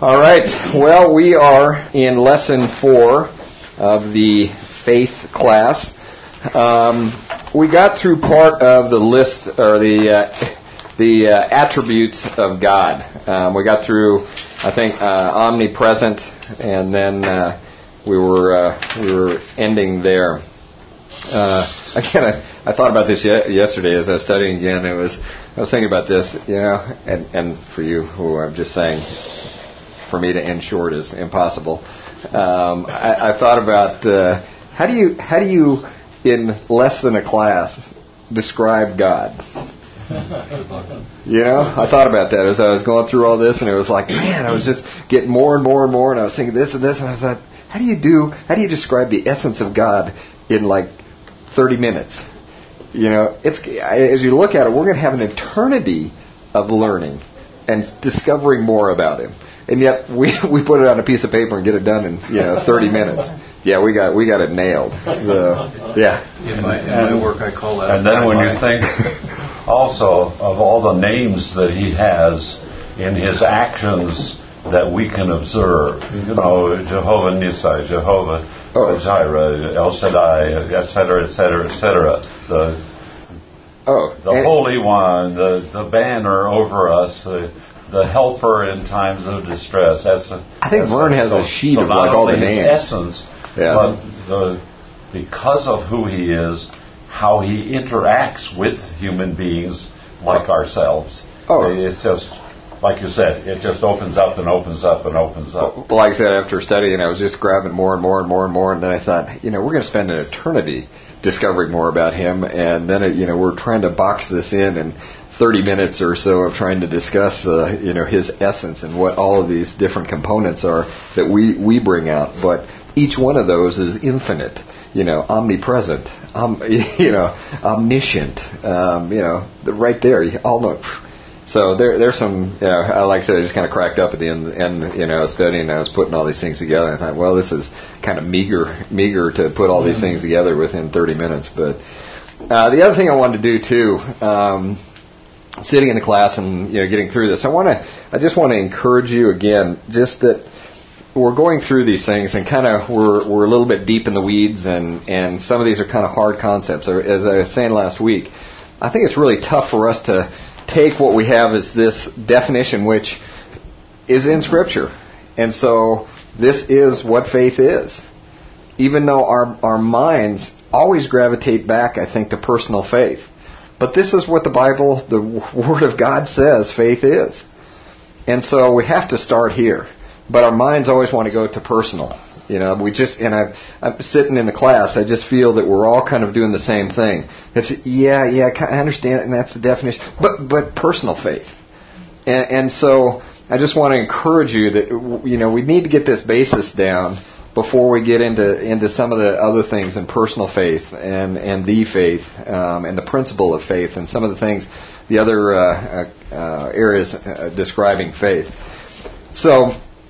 All right. Well, we are in lesson 4 of the faith class. We got through part of the list, or the attributes of God. We got through, I think, omnipresent, and then we were ending there. I thought about this yesterday as I was studying again. I was thinking about this, and for you who I'm just saying, for me to end short is impossible. I thought about how do you in less than a class describe God? I thought about that as I was going through all this, and it was like, man, I was just getting more and more and more, and I was thinking this and this, and I thought, how do you describe the essence of God in like 30 minutes? It's, as you look at it, we're going to have an eternity of learning and discovering more about Him. And yet we put it on a piece of paper and get it done in 30 minutes. Yeah, we got it nailed. So, yeah. In my work, I call that. And then when you think also of all the names that He has in His actions that we can observe, Jehovah Nissi, Jehovah Jireh, El Shaddai, etc., etc., etc. The Holy One, the banner over us. The helper in times of distress. I think Vern has a sheet of like all the names. Essence, but because of who He is, how He interacts with human beings like ourselves. It's just, like you said, it just opens up and opens up and opens up. Well, like I said, after studying, I was just grabbing more and more and more and more, and then I thought, we're going to spend an eternity discovering more about Him, and then we're trying to box this in 30 minutes or so of trying to discuss, His essence and what all of these different components are that we bring out. But each one of those is infinite, omnipresent, omniscient, right there. You all know. So there's some, like I said, I just kind of cracked up at the end, I was studying and I was putting all these things together. And I thought, well, this is kind of meager to put all these things together within 30 minutes. But the other thing I wanted to do too, sitting in the class and getting through this, I just want to encourage you again, just that we're going through these things and kind of we're a little bit deep in the weeds, and some of these are kind of hard concepts. As I was saying last week, I think it's really tough for us to take what we have as this definition, which is in Scripture, and so this is what faith is. Even though our minds always gravitate back, I think, to personal faith. But this is what the Bible, the Word of God says faith is. And so we have to start here. But our minds always want to go to personal. I'm sitting in the class, I just feel that we're all kind of doing the same thing. It's, I understand it, and that's the definition. But personal faith. And so I just want to encourage you that, we need to get this basis down before we get into some of the other things in personal faith and the faith and the principle of faith and some of the things, the other areas describing faith. So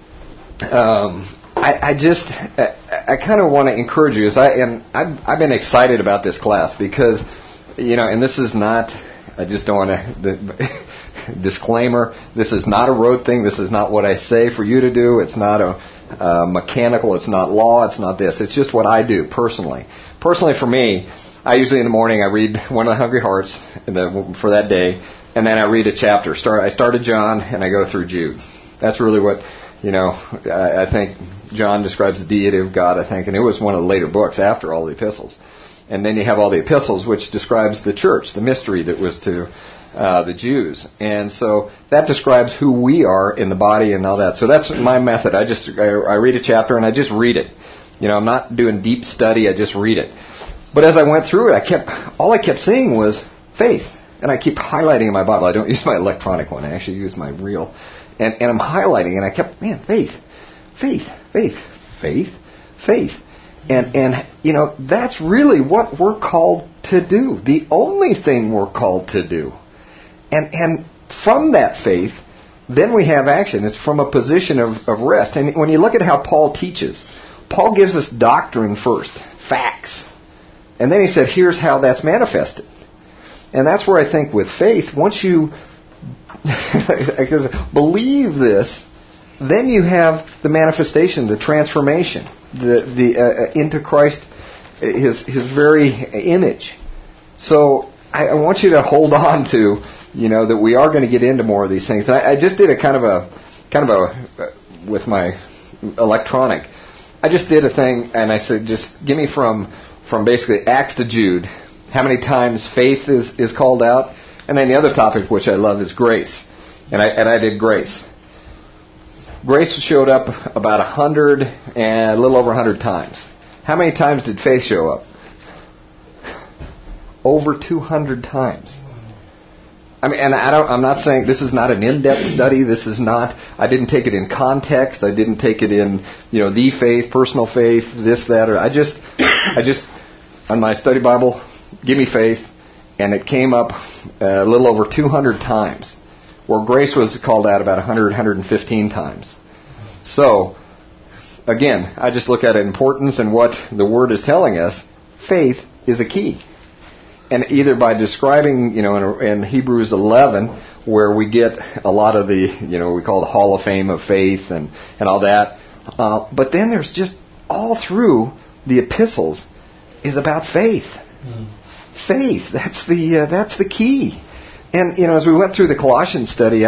I kind of want to encourage you, I've been excited about this class because, and this is not, I just don't want to, disclaimer, this is not a rote thing, this is not what I say for you to do, it's not a mechanical, it's not law, it's not this. It's just what I do personally. Personally for me, I usually in the morning I read one of the Hungry Hearts for that day, and then I read a chapter. I started John and I go through Jude. That's really what, I think John describes the deity of God, I think, and it was one of the later books after all the epistles. And then you have all the epistles, which describes the church, the mystery that was to the Jews. And so that describes who we are in the body and all that. So that's my method. I read a chapter and I just read it. I'm not doing deep study, I just read it. But as I went through it, all I kept seeing was faith. And I keep highlighting in my Bible. I don't use my electronic one, I actually use my real. And I'm highlighting, and I kept, faith. And that's really what we're called to do. The only thing we're called to do. And from that faith, then we have action. It's from a position of rest. And when you look at how Paul teaches, Paul gives us doctrine first, facts. And then he said, here's how that's manifested. And that's where I think with faith, once you believe this, then you have the manifestation, the transformation, into Christ, his very image. So I want you to hold on to, that we are going to get into more of these things. And I just did a kind of a with my electronic. I just did a thing, and I said, just give me from basically Acts to Jude, how many times faith is called out, and then the other topic which I love is grace, and I did grace. Grace showed up about 100 and a little over 100 times. How many times did faith show up? Over 200 times. I mean, and I'm not saying this is not an in-depth study. This is not. I didn't take it in context. I didn't take it in, the faith, personal faith, this, that, or I just on my study Bible, give me faith, and it came up a little over 200 times, where grace was called out about 100, 115 times. So, again, I just look at importance and what the Word is telling us. Faith is a key. And either by describing, in Hebrews 11, where we get a lot of the, we call the Hall of Fame of faith and all that. But then there's just all through the epistles is about faith. Faith, that's the key. And, as we went through the Colossians study,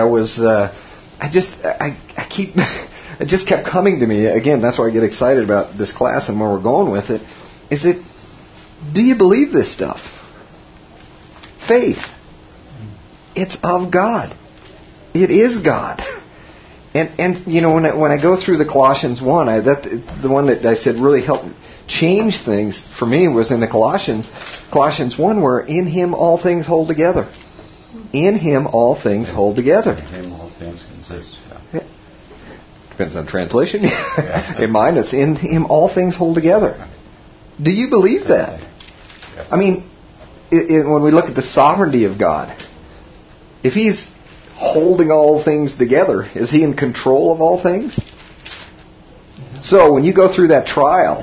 it just kept coming to me. Again, that's why I get excited about this class and where we're going with it. Do you believe this stuff? Faith. It's of God. It is God. And when I go through the Colossians 1, the one that I said really helped change things for me was in the Colossians 1, where in Him all things hold together. In Him all things hold together. In Him all things consist. Yeah. Depends on translation. In mine, it's in Him all things hold together. Do you believe that? I mean, when we look at the sovereignty of God, if He's holding all things together, is He in control of all things? So when you go through that trial,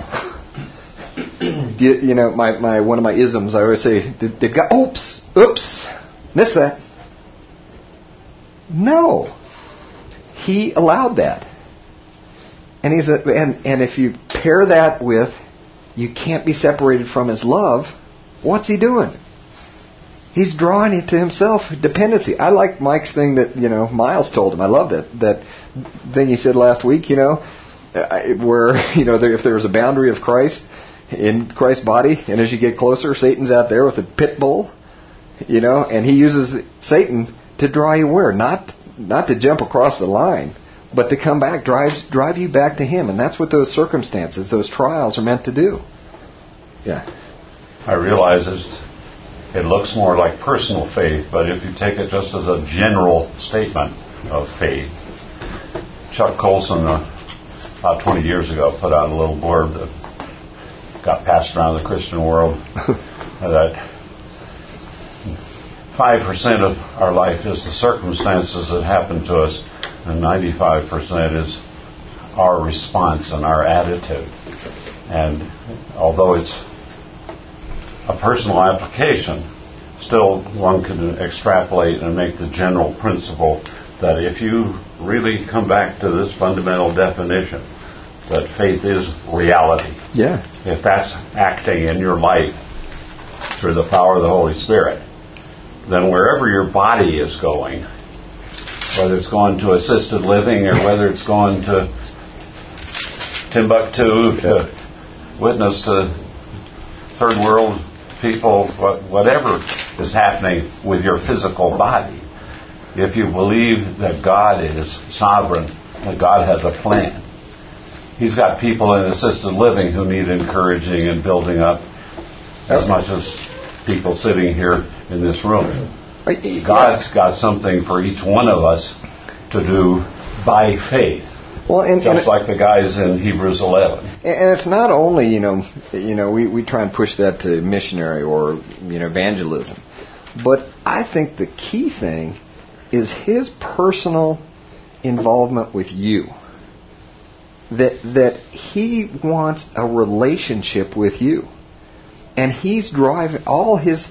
one of my isms, I always say, did God, oops, missed that. No, He allowed that, and and if you pair that with, you can't be separated from His love. What's He doing? He's drawing it to Himself, dependency. I like Mike's thing that, Miles told him. I loved it. That thing he said last week, where, if there was a boundary of Christ in Christ's body, and as you get closer, Satan's out there with a pit bull, and he uses Satan to draw you where? Not to jump across the line, but to come back, drive you back to Him. And that's what those circumstances, those trials are meant to do. Yeah. I realize it looks more like personal faith, but if you take it just as a general statement of faith, Chuck Colson, about 20 years ago, put out a little blurb that got passed around the Christian world that 5% of our life is the circumstances that happen to us, and 95% is our response and our attitude. And although it's a personal application, still one can extrapolate and make the general principle that if you really come back to this fundamental definition, that faith is reality. Yeah. If that's acting in your life through the power of the Holy Spirit, then wherever your body is going, whether it's going to assisted living or whether it's going to Timbuktu to witness to third world people, whatever is happening with your physical body, if you believe that God is sovereign, that God has a plan, He's got people in assisted living who need encouraging and building up as much as people sitting here in this room. God's got something for each one of us to do by faith. Well, just like the guys in Hebrews 11. And it's not only, we try and push that to missionary or, evangelism. But I think the key thing is His personal involvement with you. That He wants a relationship with you. And He's driving, all His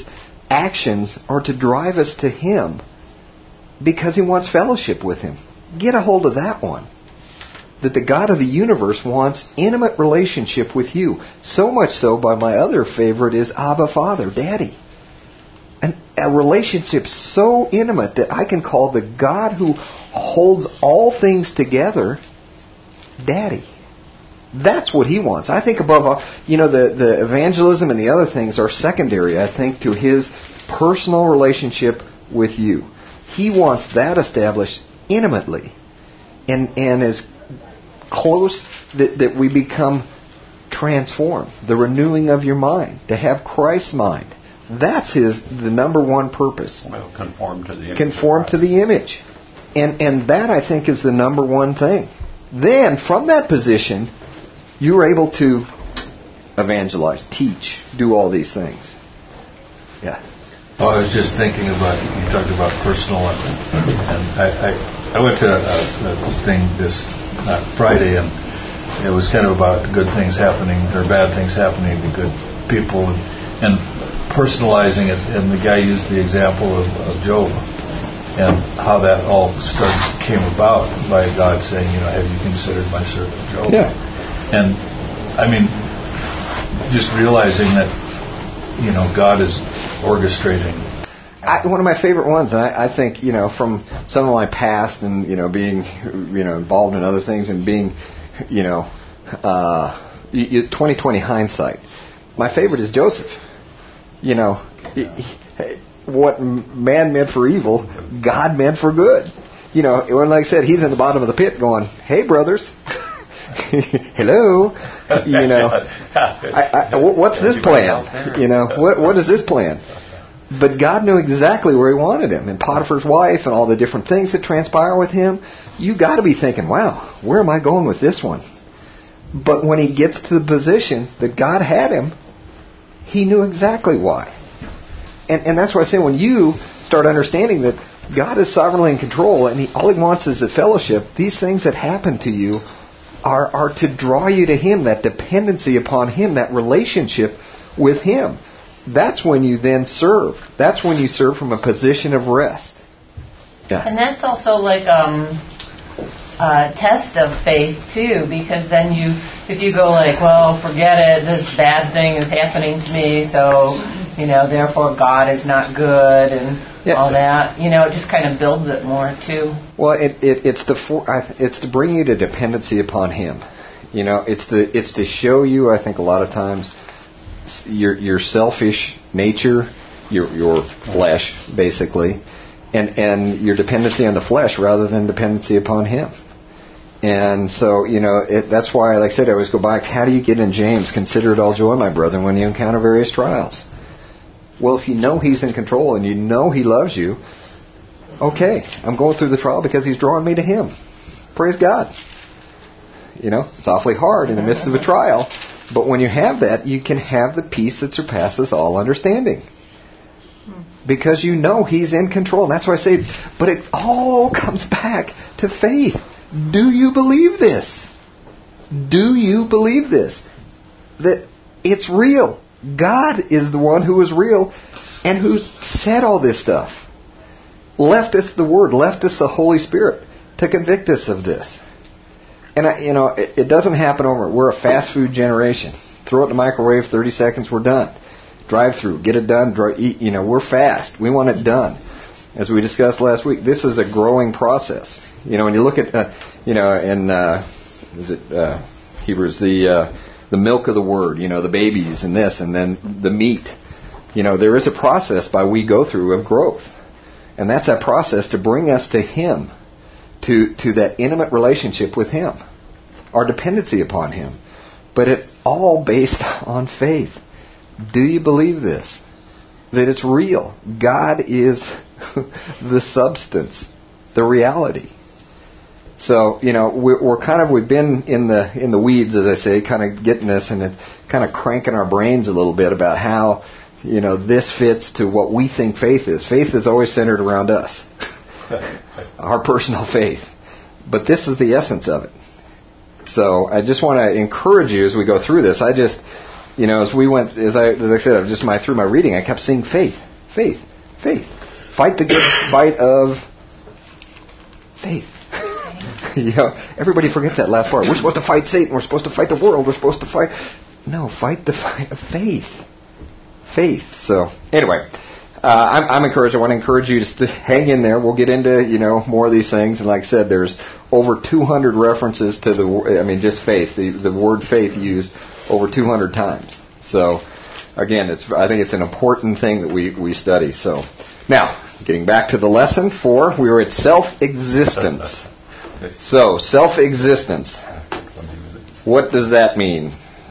actions are to drive us to Him because He wants fellowship with Him. Get a hold of that one. That the God of the universe wants intimate relationship with you. So much so, by my other favorite is Abba Father, Daddy. And a relationship so intimate that I can call the God who holds all things together, Daddy. That's what He wants. I think above all, the evangelism and the other things are secondary, I think, to His personal relationship with you. He wants that established intimately. And as close that we become transformed. The renewing of your mind. To have Christ's mind. That's the number one purpose. Well, conform to the image. Conform to the image. And that, I think, is the number one thing. Then, from that position, you're able to evangelize, teach, do all these things. Yeah. Well, I was just thinking about, you talked about personal, and I went to a thing this Friday, and it was kind of about good things happening, or bad things happening to good people, and personalizing it, and the guy used the example of Job, and how that all came about by God saying, have you considered my servant Job? Yeah. And, I mean, just realizing that, God is orchestrating. One of my favorite ones, and I think, from some of my past and, being, involved in other things and being, 20/20 hindsight. My favorite is Joseph. What man meant for evil, God meant for good. When, like I said, he's in the bottom of the pit going, hey, brothers. Hello, what's this plan? What is this plan? But God knew exactly where He wanted him, and Potiphar's wife, and all the different things that transpire with him. You got to be thinking, wow, where am I going with this one? But when he gets to the position that God had him, he knew exactly why. And that's why I say, when you start understanding that God is sovereignly in control, and all He wants is a fellowship, these things that happen to you are to draw you to Him, that dependency upon Him, that relationship with Him. That's when you then serve. That's when you serve from a position of rest. Yeah. And that's also like a test of faith too, because then if you go like, well, forget it, this bad thing is happening to me, so therefore God is not good and all that. It just kind of builds it more too. Well, it's to bring you to dependency upon Him. It's to show you, I think, a lot of times, your selfish nature, your flesh, basically, and your dependency on the flesh rather than dependency upon Him. And so, that's why, like I said, I always go back, how do you get in James? Consider it all joy, my brethren, when you encounter various trials. Well, if you know He's in control and you know He loves you, okay, I'm going through the trial because He's drawing me to Him. Praise God. It's awfully hard in the midst of a trial. But when you have that, you can have the peace that surpasses all understanding. Because you know He's in control. And that's why I say, but it all comes back to faith. Do you believe this? Do you believe this? That it's real. God is the one who is real and who's said all this stuff. Left us the Word, left us the Holy Spirit to convict us of this. And, it doesn't happen over. We're a fast food generation. Throw it in the microwave, 30 seconds, we're done. Drive through, get it done, eat. We're fast. We want it done. As we discussed last week, this is a growing process. When you look at, in Hebrews, the milk of the Word, the babies and this, and then the meat. There is a process by we go through of growth. And that's that process to bring us to Him. To that intimate relationship with Him, our dependency upon Him. But it's all based on faith. Do you believe this? That it's real. God is the substance, the reality. So, we've been in the weeds, as I say, kind of getting this and kind of cranking our brains a little bit about how, this fits to what we think faith is. Faith is always centered around us. Our personal faith. But this is the essence of it. So I just want to encourage you as we go through this. I just, as I said, through my reading, I kept seeing faith. Faith. Faith. Fight the good fight of faith. Everybody forgets that last part. We're supposed to fight Satan. We're supposed to fight the world. We're supposed to fight... No, fight the fight of faith. Faith. So, anyway, I'm encouraged. I want to encourage you to hang in there. We'll get into, more of these things. And like I said, there's over 200 references to just faith. The word faith used over 200 times. So, again, I think it's an important thing that we study. So, now, getting back to the lesson 4, we were at self-existence. So, self-existence. What does that mean?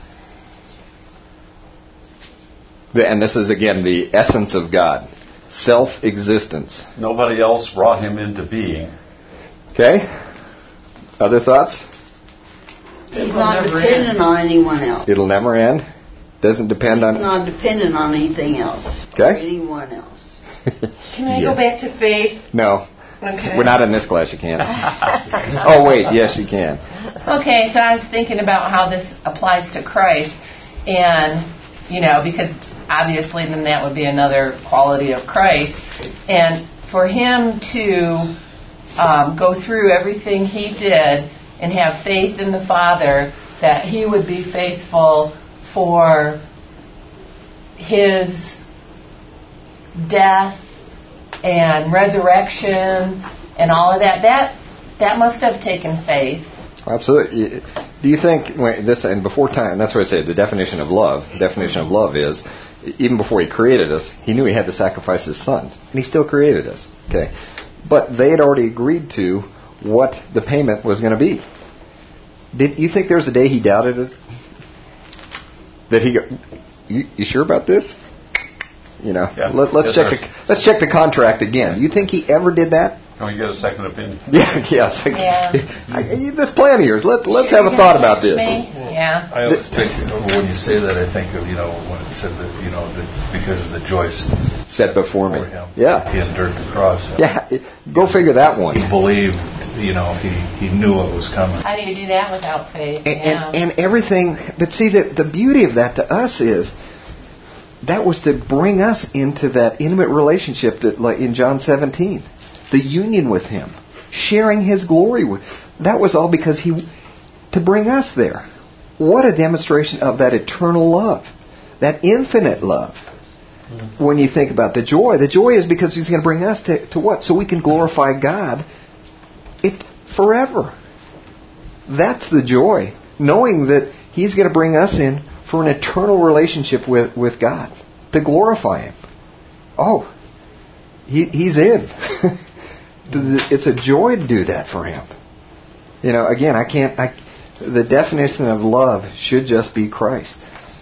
And this is, again, the essence of God. Self-existence. Nobody else brought him into being. Okay? Other thoughts? He's not dependent on anyone else. It'll never end? Doesn't depend on... He's not dependent on anything else. Okay. Or anyone else. Can I go back to faith? No. Okay. We're not in this class, you can't. Oh, wait, yes, you can. Okay, so I was thinking about how this applies to Christ, and, because obviously then that would be another quality of Christ, and for him to go through everything he did and have faith in the Father that he would be faithful for his death and resurrection and all of that must have taken faith. Absolutely. Do you think and before time? That's what I say. The definition of love. The definition of love is, even before he created us, he knew he had to sacrifice his son, and he still created us. Okay, but they had already agreed to what the payment was going to be. Did you think there was a day he doubted it? That he go, you sure about this? Yeah. Let's check the contract again. You think he ever did that? Can we get a second opinion? Yes. Yeah. This plan of yours. Let's have a thought about this. Yeah. I always think, when you say that, I think of, when it said that, that because of the joy set before me. Him, yeah. He endured the cross. Yeah. Go figure that one. He believed, he knew what was coming. How do you do that without faith? And everything, but see, the beauty of that to us is, that was to bring us into that intimate relationship that, like in John 17, the union with him, sharing his glory with. That was all because to bring us there. What a demonstration of that eternal love, that infinite love. When you think about the joy is because he's going to bring us to what? So we can glorify God forever. That's the joy, knowing that he's going to bring us in for an eternal relationship with God, to glorify him. Oh, he's in. It's a joy to do that for him. Again, the definition of love should just be Christ.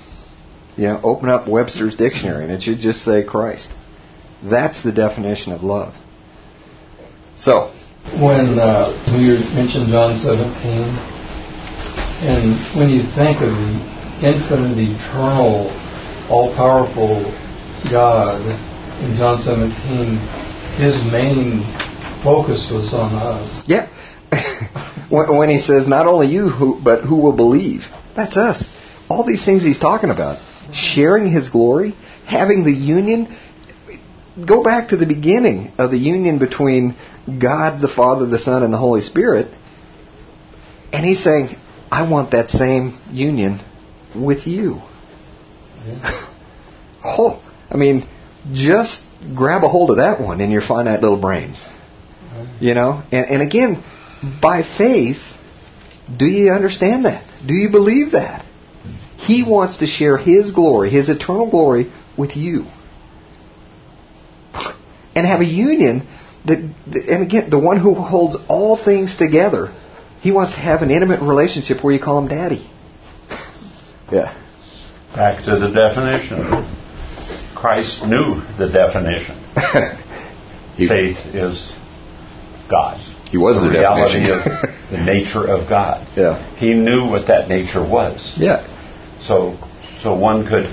Open up Webster's dictionary and it should just say Christ. That's the definition of love. So, when you mentioned John 17, and when you think of the infinite, eternal, all-powerful God in John 17, his main focus was on us. Yeah. When he says, not only you, but who will believe. That's us. All these things he's talking about. Sharing his glory, having the union. Go back to the beginning of the union between God, the Father, the Son, and the Holy Spirit. And he's saying, I want that same union with you. Yeah. Just grab a hold of that one in your finite little brains. And again, by faith, do you understand that? Do you believe that? He wants to share his glory, his eternal glory, with you. And have a union and again, the one who holds all things together, he wants to have an intimate relationship where you call him Daddy. Yeah. Back to the definition. Christ knew the definition. Faith is God. He was the reality definition. of the nature of God. Yeah. He knew what that nature was. Yeah. So one could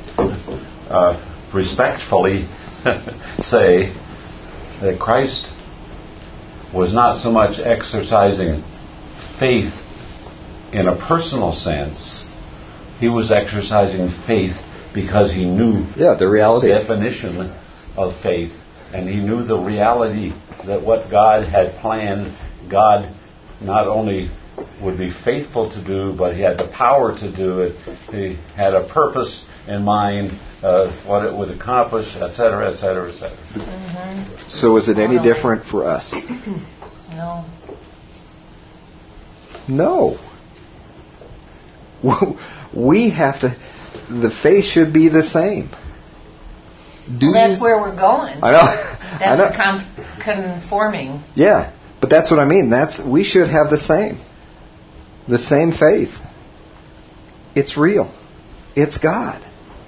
respectfully say that Christ was not so much exercising faith in a personal sense. He was exercising faith because he knew the reality, the definition of faith, and he knew the reality that what God had planned, God not only would be faithful to do, but he had the power to do it. He had a purpose in mind, what it would accomplish, etc., etc., etc. Mm-hmm. So is it any different for us? No. No. We have to, the faith should be the same. That's where we're going. I know. That's the conforming. Yeah, but that's what I mean. We should have the same faith. It's real. It's God.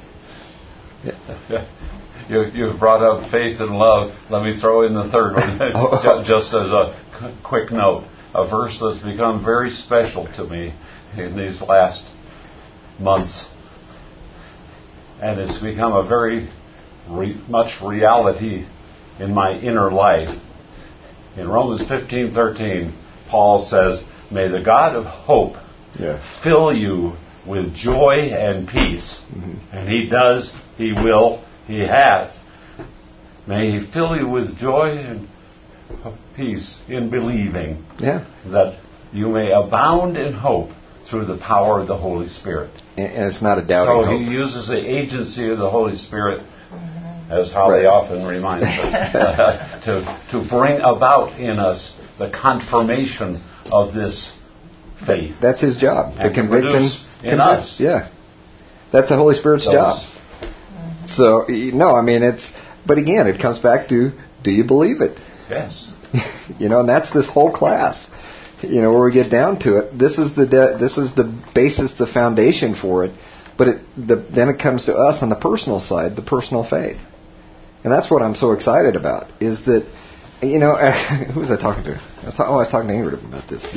You brought up faith and love. Let me throw in the third one, just as a quick note. A verse that's become very special to me in these last months, and it's become a very much reality in my inner life. In Romans 15:13, Paul says, "May the God of hope fill you with joy and peace." Mm-hmm. And He does, He will, He has. May He fill you with joy and peace in believing, that you may abound in hope through the power of the Holy Spirit. And it's not a doubting hope. So He uses the agency of the Holy Spirit, as Holly often reminds us, to bring about in us the confirmation of this faith. That's His job, to convict in us. Yeah, that's the Holy Spirit's job. So but again, it comes back to, do you believe it? Yes. And that's this whole class. Where we get down to it, this is the basis, the foundation for it. But then it comes to us on the personal side, the personal faith. And that's what I'm so excited about, is that, who was I talking to? I was talking to Ingrid about this.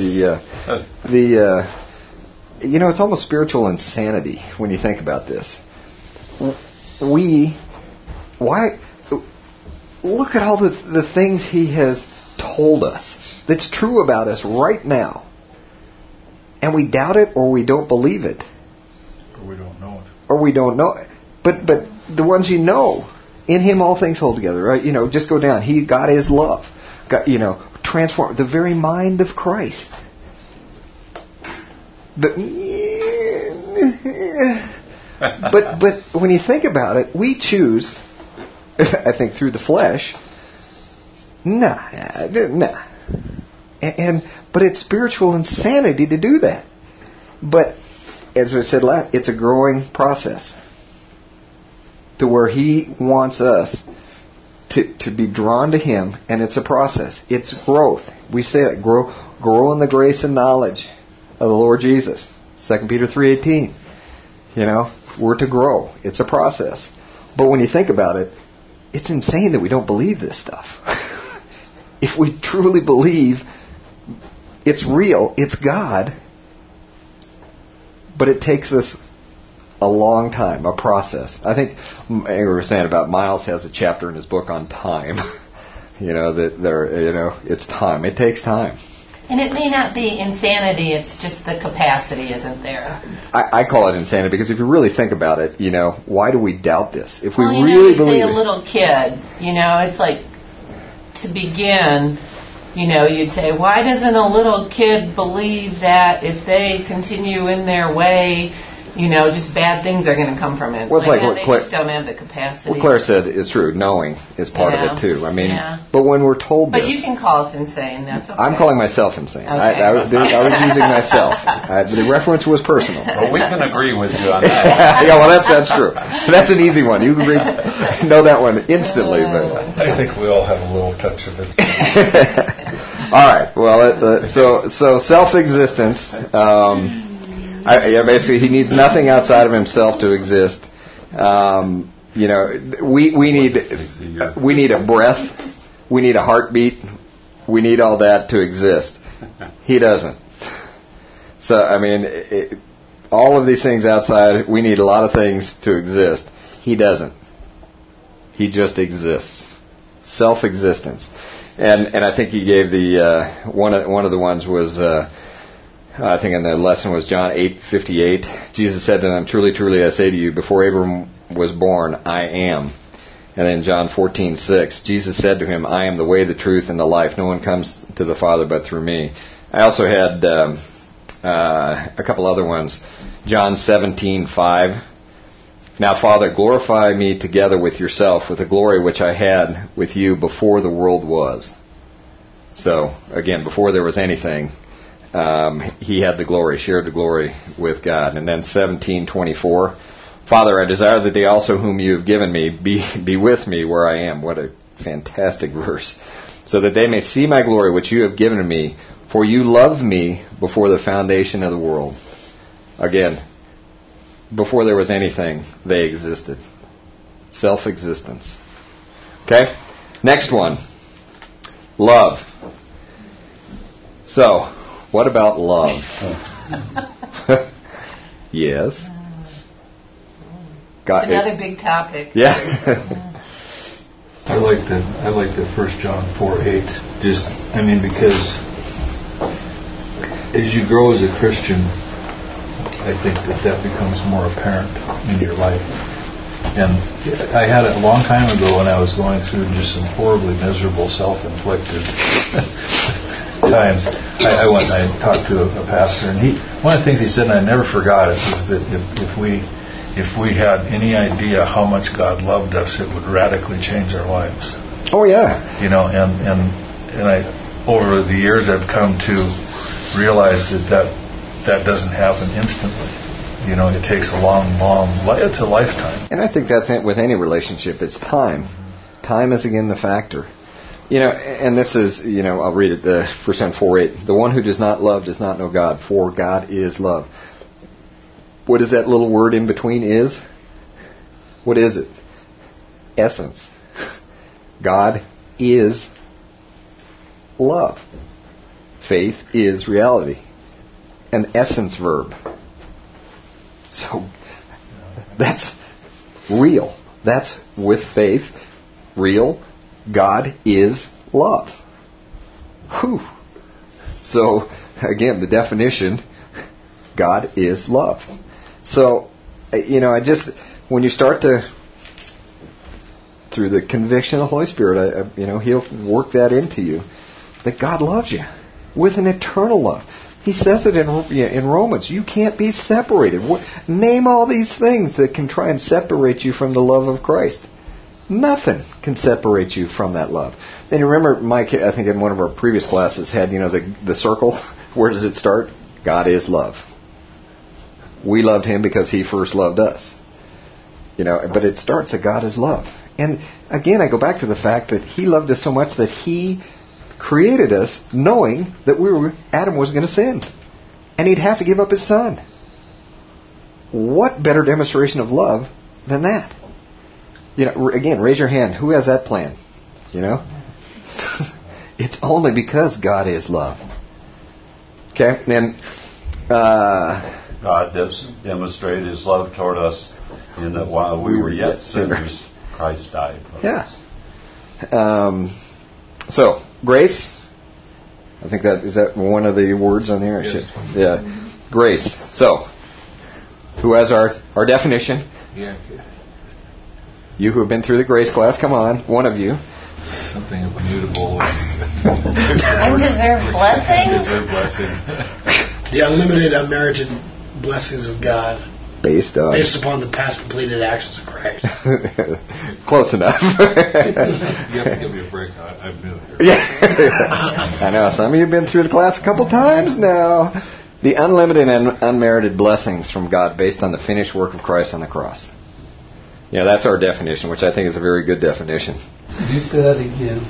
It's almost spiritual insanity when you think about this. Look at all the things He has told us that's true about us right now. And we doubt it, or we don't believe it. Or we don't know it. Or we don't know it. But the ones in Him all things hold together, right? Just go down. God is love. God, transform the very mind of Christ. But when you think about it, we choose, I think, through the flesh. Nah. But it's spiritual insanity to do that. But as I said last, it's a growing process to where He wants us to be drawn to Him, and it's a process. It's growth. We say it, grow in the grace and knowledge of the Lord Jesus. 2 Peter 3:18. We're to grow. It's a process. But when you think about it, it's insane that we don't believe this stuff. If we truly believe it's real, it's God, but it takes us a long time, a process. I think we were saying about Miles has a chapter in his book on time. It's time. It takes time. And it may not be insanity, it's just the capacity isn't there. I call it insanity because if you really think about it, why do we doubt this? If we really believe say it. A little kid, it's like, to begin, you'd say, why doesn't a little kid believe that if they continue in their way, just bad things are going to come from it? Well, they just don't have the capacity. What Claire said is true. Knowing is part of it too. But when we're told But this, you can call us insane. That's okay. I'm calling myself insane. Okay. I was using myself. The reference was personal. Well, we can agree with you on that. Yeah, well, that's true. That's an easy one. You can know that one instantly. But I think we all have a little touch of it. All right. Well, so self-existence. Basically, He needs nothing outside of Himself to exist. We need a breath. We need a heartbeat. We need all that to exist. He doesn't. So, all of these things outside, we need a lot of things to exist. He doesn't. He just exists. Self-existence. And I think He gave the one of the ones was. I think in the lesson was John 8:58. Jesus said to them, "Truly, truly, I say to you, before Abraham was born, I am." And then John 14:6, Jesus said to him, "I am the way, the truth, and the life. No one comes to the Father but through me." I also had a couple other ones. John 17:5. Now, Father, glorify me together with yourself with the glory which I had with you before the world was. So, again, before there was anything, he had the glory, shared the glory with God. And then 17:24. Father, I desire that they also whom you have given me be with me where I am. What a fantastic verse. So that they may see my glory which you have given me, for you loved me before the foundation of the world. Again, before there was anything, they existed. Self-existence. Okay? Next one. Love. So, what about love? Yes. It's another big topic. Yeah. I like the 1 John 4:8. Because as you grow as a Christian, I think that becomes more apparent in your life. And I had it a long time ago when I was going through just some horribly miserable, self-inflicted times. I went and I talked to a pastor, and one of the things he said, and I never forgot it, was that if we had any idea how much God loved us, it would radically change our lives. Oh yeah. And I, over the years, I've come to realize that doesn't happen instantly. It takes a it's a lifetime. And I think that's it with any relationship. It's time. Time is again the factor. And this is, I'll read it, the 1 John 4:8. The one who does not love does not know God, for God is love. What is that little word in between is? What is it? Essence. God is love. Faith is reality. An essence verb. So that's real. That's with faith. Real. God is love. Whew. So again, the definition, God is love. So, when you start through the conviction of the Holy Spirit, He'll work that into you, that God loves you with an eternal love. He says it in Romans. You can't be separated. Name all these things that can try and separate you from the love of Christ. Nothing can separate you from that love. And you remember, Mike, I think in one of our previous classes had, the circle. Where does it start? God is love. We loved Him because He first loved us. But it starts that God is love. And again, I go back to the fact that He loved us so much that He created us knowing that Adam was going to sin. And he'd have to give up his son. What better demonstration of love than that? Again, raise your hand. Who has that plan? It's only because God is love. Okay? And God does demonstrate His love toward us in that while we were yet sinners, Christ died for us. Yeah. So, grace. I think is that one of the words on there? Yes. Yeah. Grace. So, who has our definition? Yeah. You who have been through the grace class, come on, one of you. Something immutable. Undeserved blessing? Undeserved blessing. The unlimited, unmerited blessings of God. Based upon the past completed actions of Christ. Close enough. You have to give me a break. I'm new here. Yeah. I know. Some of you have been through the class a couple times now. The unlimited and unmerited blessings from God based on the finished work of Christ on the cross. That's our definition, which I think is a very good definition. Could you say that again?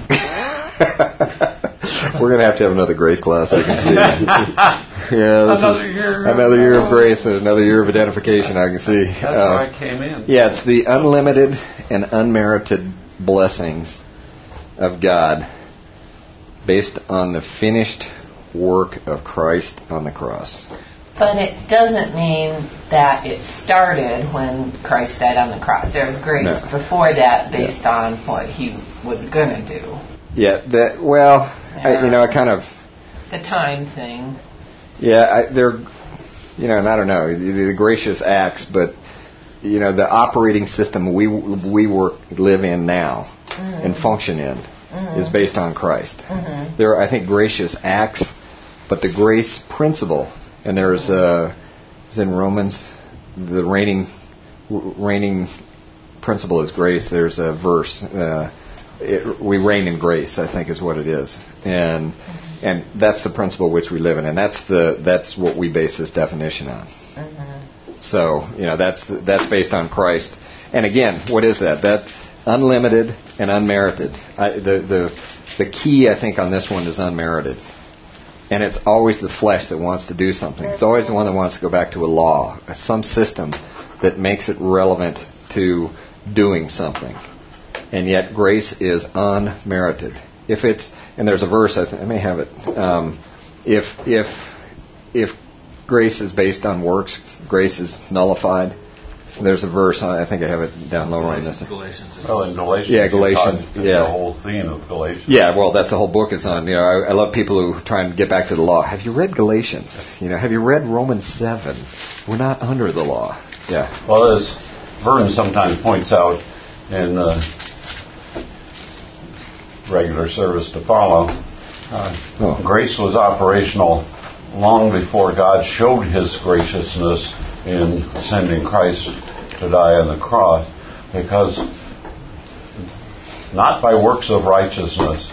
We're going to have another grace class, I can see. Another year of grace and another year of identification, I can see. That's where I came in. Yeah, it's the unlimited and unmerited blessings of God based on the finished work of Christ on the cross. But it doesn't mean that it started when Christ died on the cross. There was grace before that based on what He was going to do. Yeah, I kind of... The time thing. Yeah, they're, and I don't know, the gracious acts, but, the operating system we live in now and function in is based on Christ. There are, I think, gracious acts But the grace principle, and there's is in Romans, the reigning principle is grace. There's a verse. We reign in grace, I think, is what it is, and that's the principle which we live in, and that's what we base this definition on. So that's based on Christ. And again, what is that? That unlimited and unmerited. The key, I think, on this one is unmerited. And it's always the flesh that wants to do something. It's always the one that wants to go back to a law, some system that makes it relevant to doing something. And yet grace is unmerited. And there's a verse, I may have it. If grace is based on works, grace is nullified. There's a verse, I think I have it down low right now. Galatians. Well, in Galatians. Yeah, Galatians. The whole theme of Galatians. Yeah, well, that's the whole book is on. I love people who try and get back to the law. Have you read Galatians? Have you read Romans 7? We're not under the law. Yeah. Well, as Vern sometimes points out in regular service to follow, grace was operational long before God showed His graciousness in sending Christ to die on the cross, because not by works of righteousness,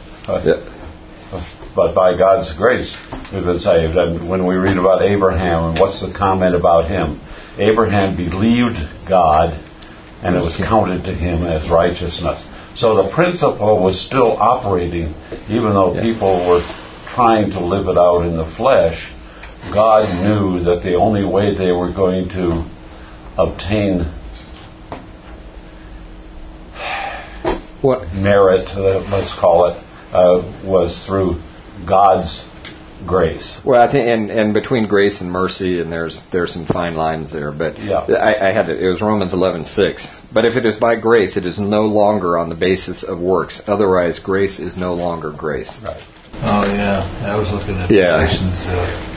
but by God's grace we've been saved. And when we read about Abraham, and what's the comment about him? Abraham believed God, and it was counted to him as righteousness. So the principle was still operating, even though people were trying to live it out in the flesh. God knew that the only way they were going to obtain merit, let's call it, was through God's grace. Well, I think, and between grace and mercy, and there's some fine lines there, but I had it was Romans 11:6. But if it is by grace, it is no longer on the basis of works. Otherwise, grace is no longer grace. Right. Oh yeah, I was looking at Galatians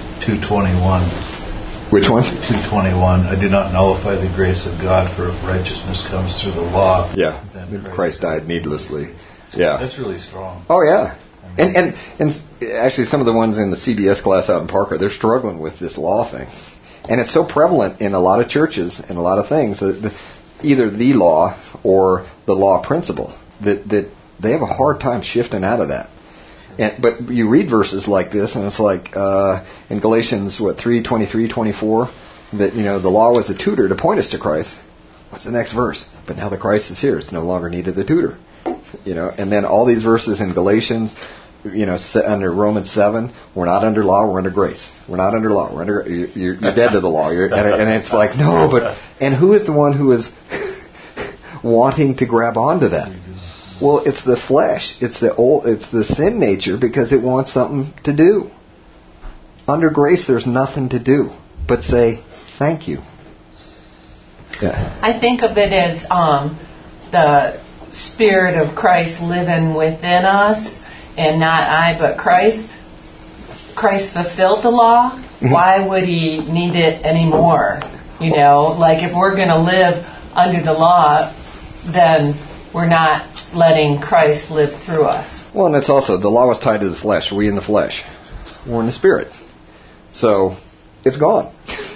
2:21. Which one? 2:21. I do not nullify the grace of God, for if righteousness comes through the law. Yeah, Christ died needlessly. Yeah, that's really strong. Oh yeah. And actually, some of the ones in the CBS class out in Parker, they're struggling with this law thing, and it's so prevalent in a lot of churches and a lot of things that either the law or the law principle that they have a hard time shifting out of that. But you read verses like this, and it's like in Galatians 3:23-24 that the law was a tutor to point us to Christ. What's the next verse? But now that Christ is here, it's no longer needed the tutor. And then all these verses in Galatians, under Romans 7, we're not under law, we're under grace. We're not under law, we're under you're dead to the law. And it's like, no, and who is the one who is wanting to grab onto that? Well, it's the flesh. It's the sin nature, because it wants something to do. Under grace, there's nothing to do but say thank you. Yeah. I think of it as the Spirit of Christ living within us, and not I, but Christ. Christ fulfilled the law. Mm-hmm. Why would He need it anymore? Like if we're going to live under the law, then we're not letting Christ live through us. Well, and it's also, the law was tied to the flesh. Are we in the flesh? We're in the Spirit. So, it's gone.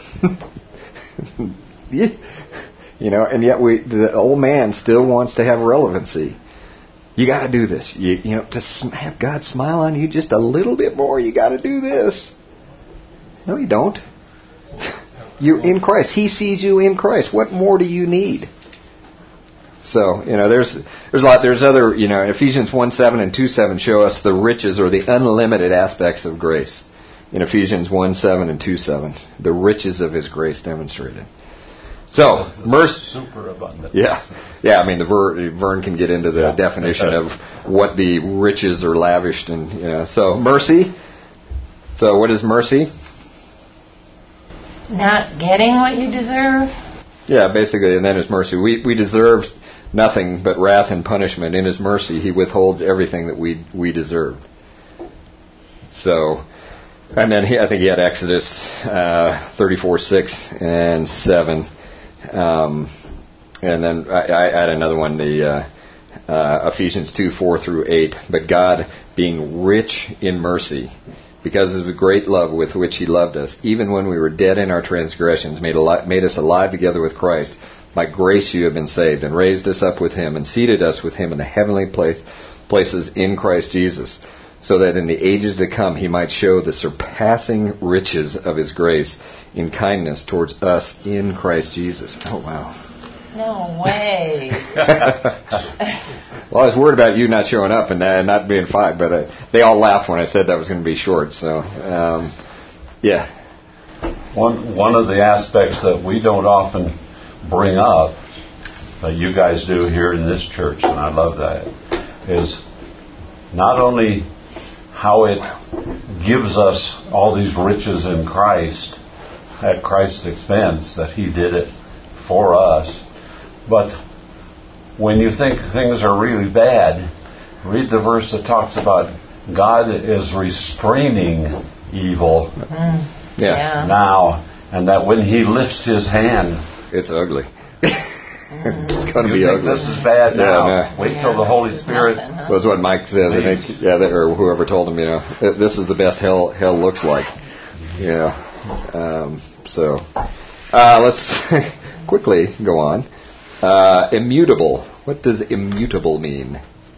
And yet the old man still wants to have relevancy. You got to do this. To have God smile on you just a little bit more, you got to do this. No, you don't. You're in Christ. He sees you in Christ. What more do you need? So, there's a lot. There's other, Ephesians 1:7 and 2:7 show us the riches or the unlimited aspects of grace. In Ephesians 1:7 and 2:7, the riches of His grace demonstrated. So, mercy. Super abundant. Yeah. I mean, Vern can get into the definition of what the riches are lavished, and so mercy. So, what is mercy? Not getting what you deserve. Yeah, basically, and then His mercy. We deserve nothing but wrath and punishment. In His mercy, He withholds everything that we deserved. So, and then I think He had Exodus 34:6 and 7. And then I had another one, the Ephesians 2:4-8. But God, being rich in mercy, because of the great love with which He loved us, even when we were dead in our transgressions, made us alive together with Christ. By grace you have been saved, and raised us up with Him, and seated us with Him in the heavenly places in Christ Jesus, so that in the ages to come He might show the surpassing riches of His grace in kindness towards us in Christ Jesus. Oh, wow. No way. Well, I was worried about you not showing up and not being 5, but they all laughed when I said that was going to be short. So, yeah. One of the aspects that we don't often bring up, that you guys do here in this church, and I love that, is not only how it gives us all these riches in Christ at Christ's expense, that He did it for us, but when you think things are really bad, read the verse that talks about God is restraining evil now, and that when He lifts His hand, it's ugly. It's going to be ugly. This is bad now. Wait till the Holy Spirit. Was what Mike says. I think, or whoever told him, this is the best hell looks like. So let's quickly go on. Immutable. What does immutable mean?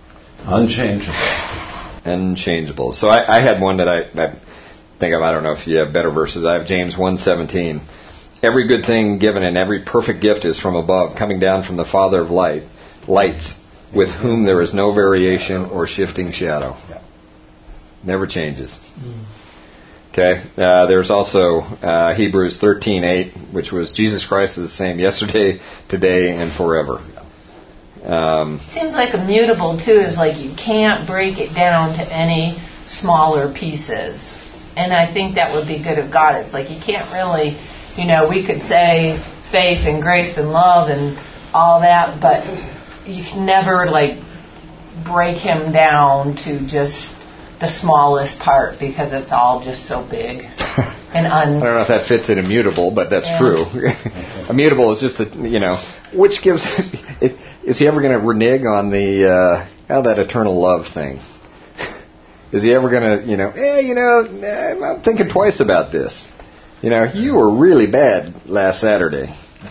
Unchangeable. So I had one that I think of. I don't know if you have better verses. I have James 1:17. Every good thing given and every perfect gift is from above, coming down from the Father of lights, with whom there is no variation or shifting shadow. Never changes. Okay. There's also Hebrews 13:8, which was Jesus Christ is the same yesterday, today, and forever. Seems like immutable too is like you can't break it down to any smaller pieces, and I think that would be good of God. It's like you can't really, we could say faith and grace and love and all that, but you can never break Him down to just the smallest part, because it's all just so big. And I don't know if that fits in immutable, but that's true. Immutable is just which gives. Is He ever going to renege on the that eternal love thing? Is He ever going to I'm thinking twice about this. You were really bad last Saturday.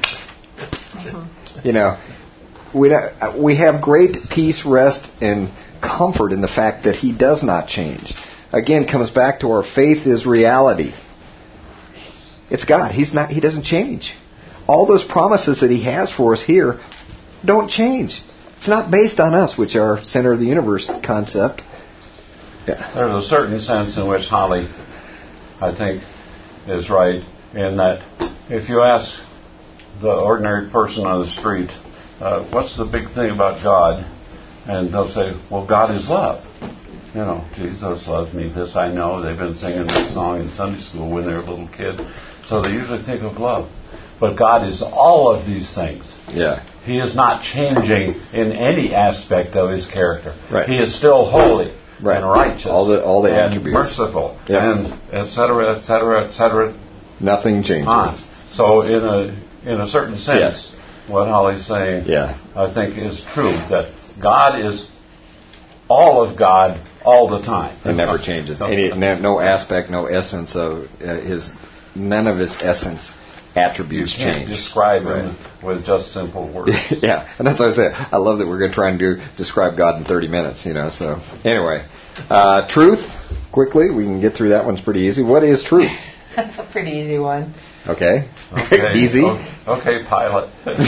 We have great peace, rest, and comfort in the fact that He does not change. Again, comes back to our faith is reality. It's God. He doesn't change. All those promises that He has for us here don't change. It's not based on us, which are center of the universe concept. Yeah. There's a certain sense in which Holly, I think, is right in that if you ask the ordinary person on the street, what's the big thing about God? And they'll say, well, God is love. Jesus loves me. This I know. They've been singing this song in Sunday school when they were a little kid. So they usually think of love. But God is all of these things. Yeah. He is not changing in any aspect of His character. Right. He is still holy and righteous. All the and attributes. Merciful. Yep. And et cetera, et cetera, et cetera. Nothing changes. So in a certain sense, what Holly's saying, I think, is true, that God is all of God all the time. It never changes. No aspect, no essence of none of His essence attributes change. You can't describe Him with just simple words. Yeah, and that's what I said. I love that we're going to try and describe God in 30 minutes, So anyway, truth, quickly, we can get through that one's pretty easy. What is truth? That's a pretty easy one. Okay. Easy. Okay, pilot.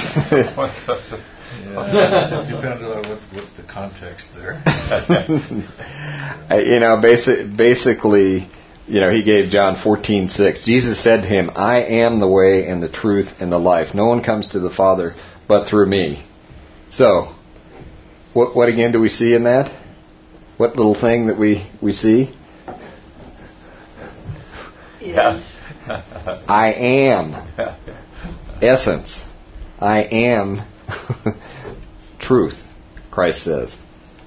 It depends on what's the context there. Basically, He gave John 14:6. Jesus said to him, I am the way and the truth and the life. No one comes to the Father but through me. So, what again do we see in that? What little thing that we see? Yeah. I am essence. I am truth, Christ says.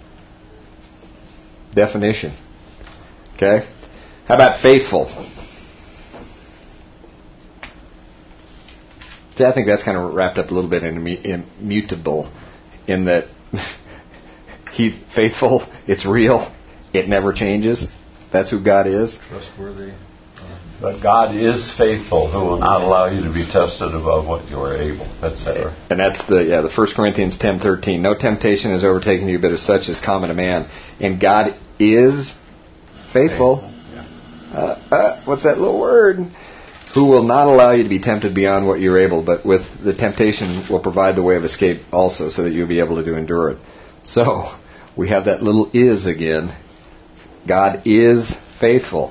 Definition. Okay? How about faithful? See, I think that's kind of wrapped up a little bit in immutable, in that He's faithful, it's real, it never changes. That's who God is. Trustworthy. But God is faithful, who will not allow you to be tested above what you are able, etc. And that's the 1 Corinthians 10:13. No temptation has overtaken you, but as such is common to man. And God is faithful. What's that little word? Who will not allow you to be tempted beyond what you're able, but with the temptation will provide the way of escape also, so that you'll be able to endure it. So, we have that little is again. God is faithful.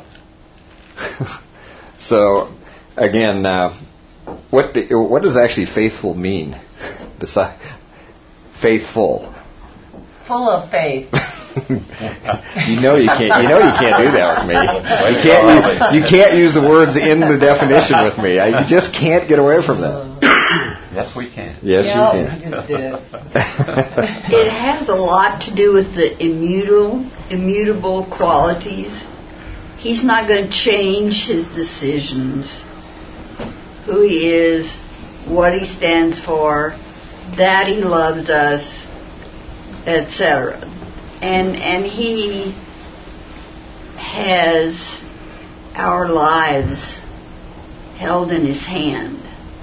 So, again, what does actually faithful mean? Besides faithful, full of faith. you know you can't do that with me. You can't use the words in the definition with me. You just can't get away from that. Yes, we can. Yes, you can. You just did. It has a lot to do with the immutable qualities. He's not going to change his decisions, who he is, what he stands for, that he loves us, etc. And he has our lives held in his hand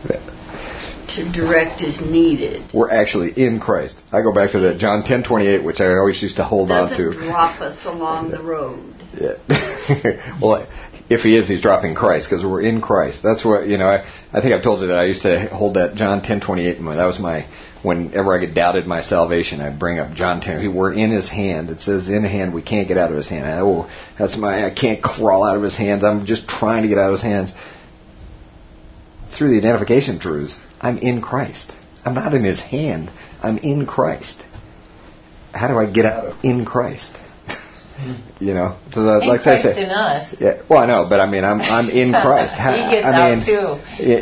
to direct as needed. We're actually in Christ. I go back to that John 10:28, which I always used to hold on to. Doesn't drop us along the road. Yeah. Well, if he is, he's dropping Christ, because we're in Christ. That's what, I think I've told you that I used to hold that John 10:28 in mind. That was whenever I get doubted my salvation, I'd bring up John 10. We're in his hand. It says in hand, we can't get out of his hand. I can't crawl out of his hands. I'm just trying to get out of his hands. Through the identification truths, I'm in Christ. I'm not in his hand. I'm in Christ. How do I get out of in Christ? So like Christ I say, in us. Yeah. Well, I know, but I mean, I'm in Christ. He gets out too.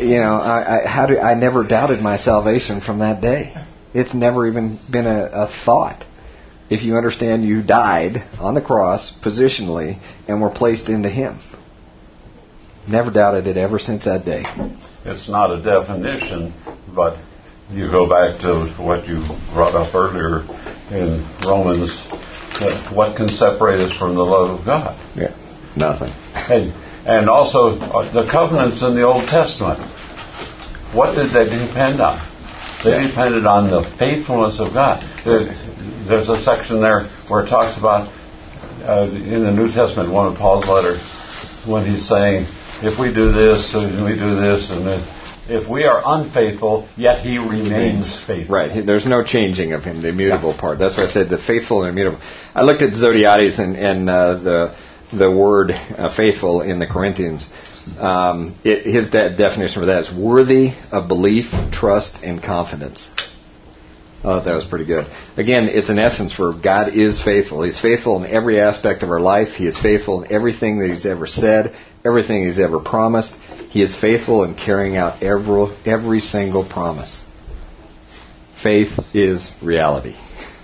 I never doubted my salvation from that day. It's never even been a thought. If you understand, you died on the cross positionally and were placed into Him. Never doubted it ever since that day. It's not a definition, but you go back to what you brought up earlier in Romans. What can separate us from the love of God? Yeah, nothing. And also the covenants in the Old Testament. What did they depend on? They depended on the faithfulness of God. There's a section there where it talks about in the New Testament, one of Paul's letters, when he's saying, if we do this and we do this and this, if we are unfaithful, yet he remains faithful. Right. There's no changing of him, the immutable part. That's why I said the faithful and immutable. I looked at Zodiades and the word faithful in the Corinthians. His definition for that is worthy of belief, trust, and confidence. I thought that was pretty good. Again, it's an essence for God is faithful. He's faithful in every aspect of our life. He is faithful in everything that He's ever said, everything He's ever promised. He is faithful in carrying out every single promise. Faith is reality.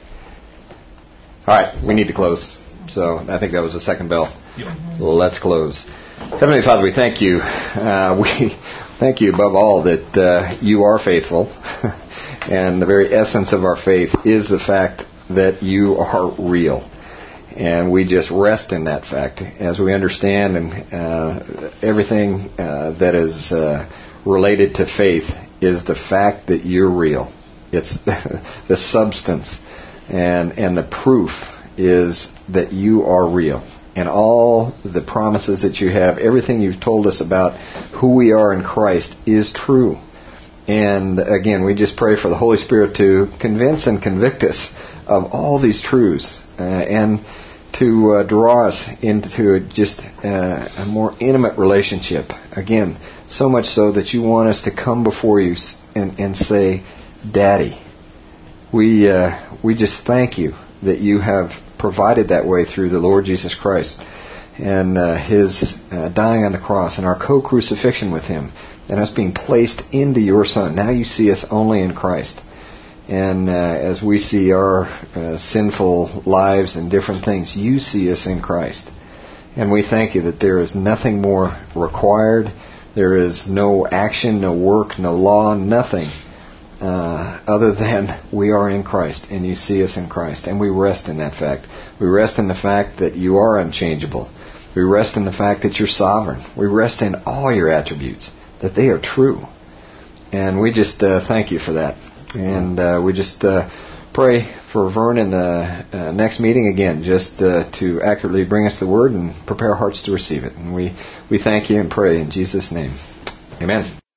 All right, we need to close. So I think that was the second bell. Yep. Let's close. Heavenly Father, we thank you. We thank you above all that you are faithful. And the very essence of our faith is the fact that you are real. And we just rest in that fact as we understand and everything that is related to faith is the fact that you're real. It's the substance and the proof is that you are real. And all the promises that you have, everything you've told us about who we are in Christ is true. And again, we just pray for the Holy Spirit to convince and convict us of all these truths and to draw us into just a more intimate relationship. Again, so much so that you want us to come before you and say, Daddy. We just thank you that you have provided that way through the Lord Jesus Christ and His dying on the cross and our co-crucifixion with Him and us being placed into your Son. Now you see us only in Christ. And as we see our sinful lives and different things, you see us in Christ. And we thank you that there is nothing more required. There is no action, no work, no law, nothing other than we are in Christ and you see us in Christ. And we rest in that fact. We rest in the fact that you are unchangeable We rest in the fact that you're sovereign. We rest in all your attributes, that they are true. And we just thank you for that. And we just pray for Vern in the next meeting again, just to accurately bring us the word and prepare our hearts to receive it. And we thank you and pray in Jesus' name. Amen.